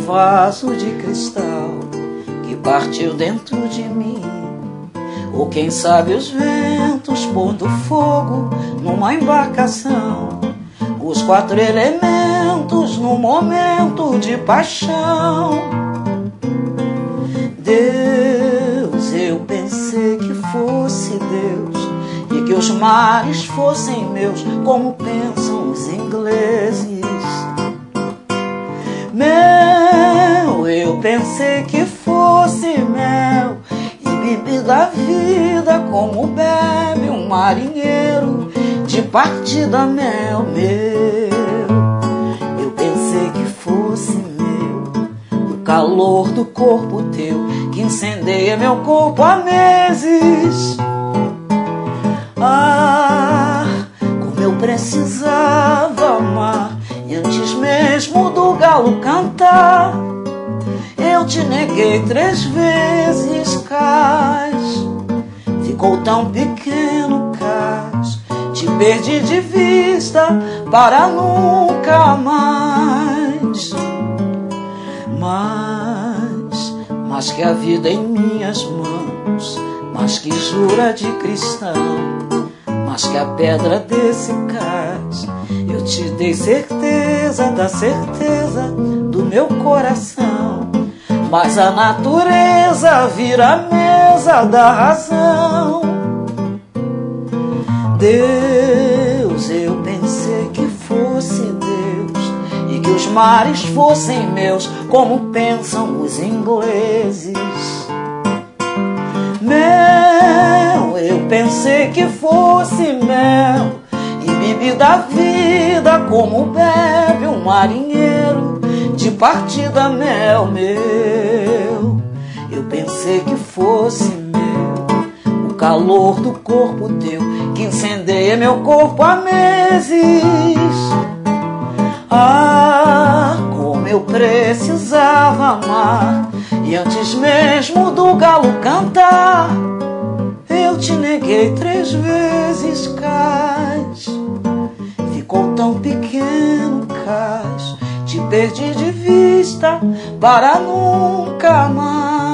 vaso de cristal que partiu dentro de mim. Ou quem sabe os ventos pondo fogo numa embarcação, os 4 elementos num momento de paixão. Deus, eu pensei que fosse Deus e que os mares fossem meus, como pensam os ingleses. Mel, eu pensei que fosse mel e bebi da vida como bebe um marinheiro de partida mel meu. Eu pensei que fosse meu o calor do corpo teu que incendeia meu corpo há meses. Ah, como eu precisava amar, e antes mesmo do galo cantar, eu te neguei 3 vezes, cais. Ficou tão pequeno, cais. Te perdi de vista para nunca mais. Mas que a vida em minhas mãos, mas que jura de cristão, mas que a pedra desse cais, eu te dei certeza da certeza do meu coração, mas a natureza vira a mesa da razão. Deus, eu pensei que fosse Deus e que os mares fossem meus, como pensam os ingleses. Mel, eu pensei que fosse mel e bebi da vida como bebe um marinheiro de partida mel meu. Eu pensei que fosse meu o calor do corpo teu que incendeia meu corpo há meses. Ah, como eu precisava amar, e antes mesmo do galo cantar, eu te neguei 3 vezes, cais. Ficou tão pequeno, cais. Te perdi de vista para nunca mais.